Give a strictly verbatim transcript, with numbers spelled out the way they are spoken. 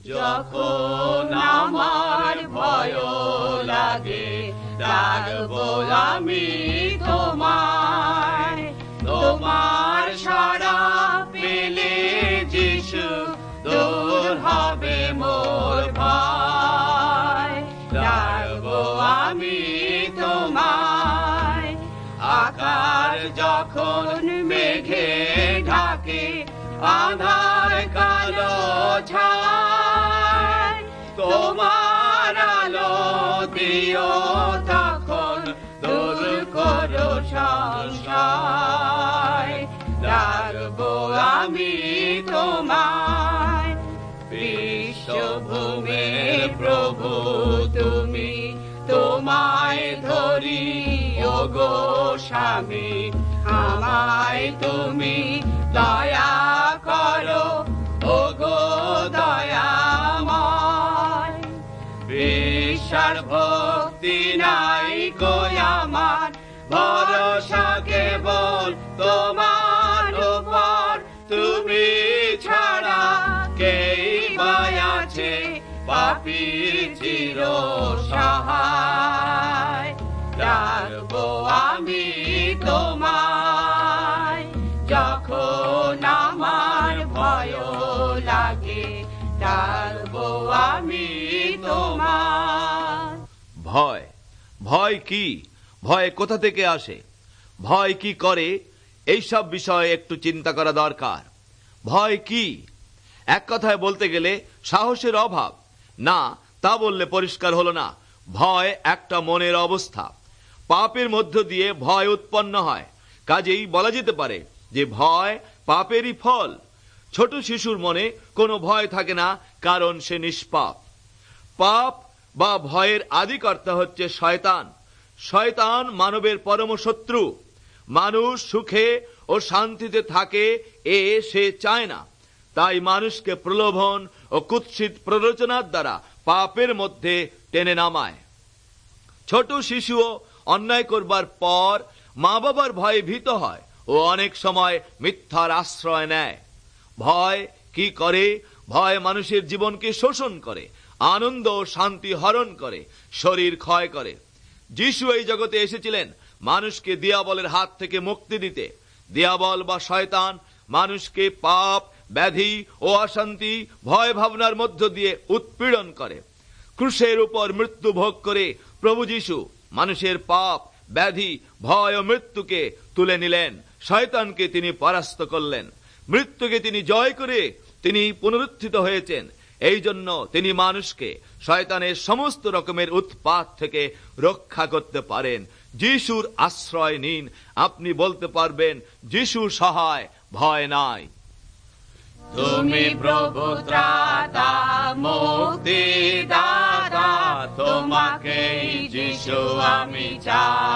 যখন আমার ভয় লাগে ডাকবো আমি তোমায়, তোমার সাড়া পেলে যিশু দূর হবে মোর ভয়। ডাকবো আমি তোমায়, আকাশ যখন মেঘে ঢাকে আঁধার কালো ছায়, তোমার আলো দিও তখন দূর করো সংশয়। ডাকবো আমি তোমায়, বিশ্বভূমির প্রভু তুমি, তোমায় ধরি ওগো স্বামী, আমায় তুমি দয়া করো ওগো দয়াময়। বিশ্বাস ভক্তি নাই গো আমার, ভরসা কেবল তোমার উপর, তুমি ছাড়া কেই বা আছে পাপী চির সহায়। ডাকবো আমি তোমায়, যখন আমার ভয় লাগে ডাকবো আমি তোমায়। ভয়, ভয় কি? ভয় কোথা থেকে আসে? ভয় কি করে? এইসব বিষয়ে একটু চিন্তা করা দরকার। ভয় কি? এক কথায় বলতে গেলে সাহসের অভাব। না, তা বললে পরিষ্কার হলো না। ভয় একটা মনের অবস্থা। পাপের মধ্য দিয়ে ভয় উৎপন্ন হয়। কাজেই বলা যেতে পারে যে ভয় পাপেরই ফল। ছোট শিশুর মনে কোনো ভয় থাকে না, কারণ সে নিষ্পাপ। পাপ বা ভয়ের আদিকর্তা হচ্ছে শয়তান। শয়তান মানবের পরম শত্রু। মানুষ সুখে ও শান্তিতে থাকে এ সে চায় না। তাই মানুষকে প্রলোভন ও কুৎসিত প্ররোচনার দ্বারা পাপের মধ্যে টেনে নামায়। ছোট শিশুও অন্যায় করবার পর মা বাবার ভয়ে ভীত হয় ও অনেক সময় মিথ্যার আশ্রয় নেয়। ভয় কি করে? ভয় মানুষের জীবনকে শোষণ করে, আনন্দ ও শান্তি হরণ করে, শরীর ক্ষয় করে। যিশু এই জগতে এসেছিলেন মানুষকে দিয়াবলের হাত থেকে মুক্তি দিতে। দিয়াবল বা শয়তান মানুষকে পাপ, ব্যাধি ও অশান্তি, ভয় ভাবনার মধ্য দিয়ে উৎপীড়ন করে। ক্রুশের উপর মৃত্যু ভোগ করে প্রভু যিশু মানুষের পাপ, ব্যাধি, ভয় ও মৃত্যুকে তুলে নিলেন। শয়তানকে তিনি পরাস্ত করলেন। মৃত্যুকে তিনি জয় করে তিনি পুনরুত্থিত হয়েছেন। এই জন্য তিনি মানুষকে শয়তানের সমস্ত রকমের উৎপাত থেকে রক্ষা করতে পারেন। যিশুর আশ্রয় নিন, আপনি বলতে পারবেন যিশু সহায়, ভয় নাই। তুমি প্রভু ত্রাতা, মুক্তি দাতা, তোমাকেই যিশু আমি চাই।